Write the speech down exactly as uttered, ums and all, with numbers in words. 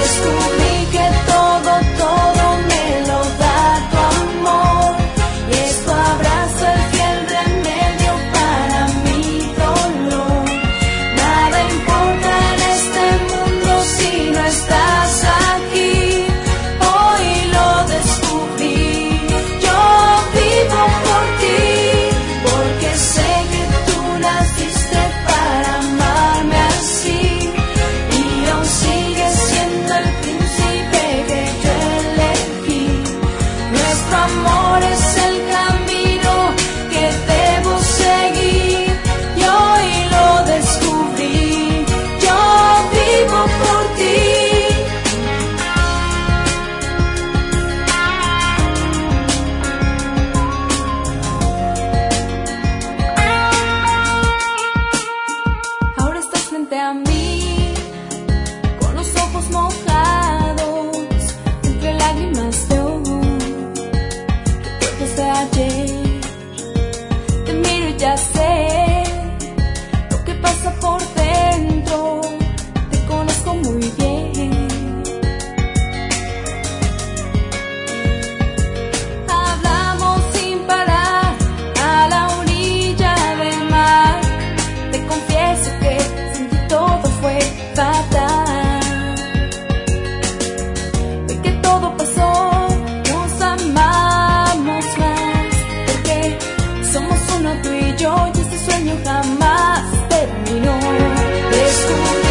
A mí, con los ojos mojados, entre lágrimas de hoy, recuerdos de ayer. Te miro y ya sé lo que pasa por dentro, te conozco muy bien. Hablamos sin parar a la orilla del mar, te confieso que todo fue fatal. De que todo pasó, nos amamos más, porque somos uno tú y yo, y este sueño jamás terminó. Descubrí